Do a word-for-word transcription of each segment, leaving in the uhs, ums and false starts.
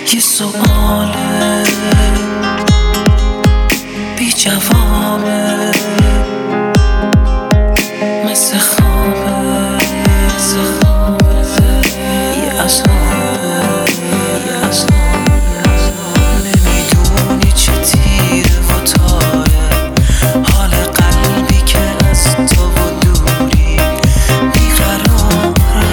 یه سؤاله بی جوابه، مثل خوابه، مثل خوابه، یه عذابه، یه عذابه. نمیدونی چه تیره و تاره حال قلبی که از تو و دوری بیقراره،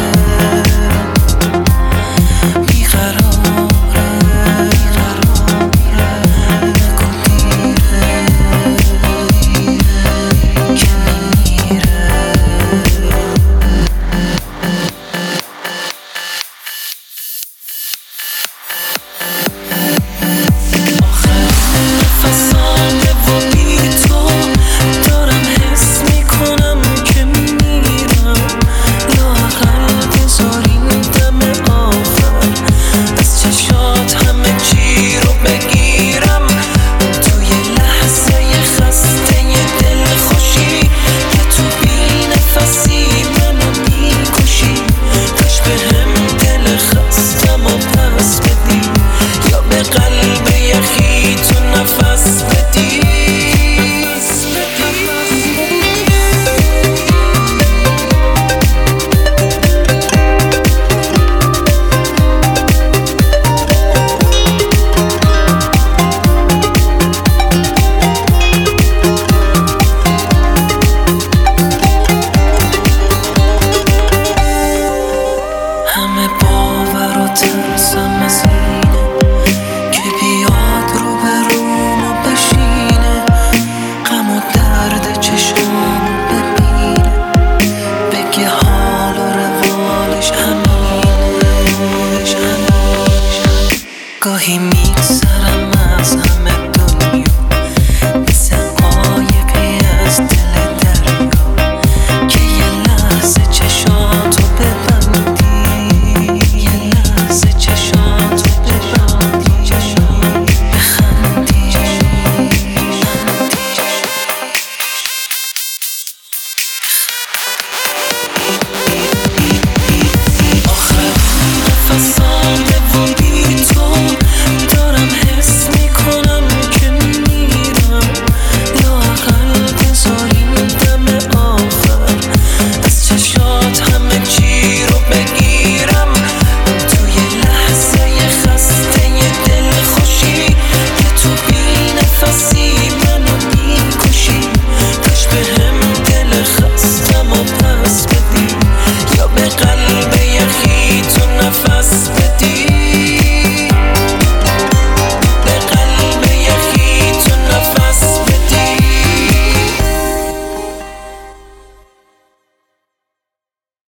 بیقراره، بیقراره. نگو دیره که میمیره. همه باور و ترسم از اینه که بیاد رو به رومو بشینه، غم و درد چشامو ببینه، بگه حال و روالش همینه. گاهی میگذرم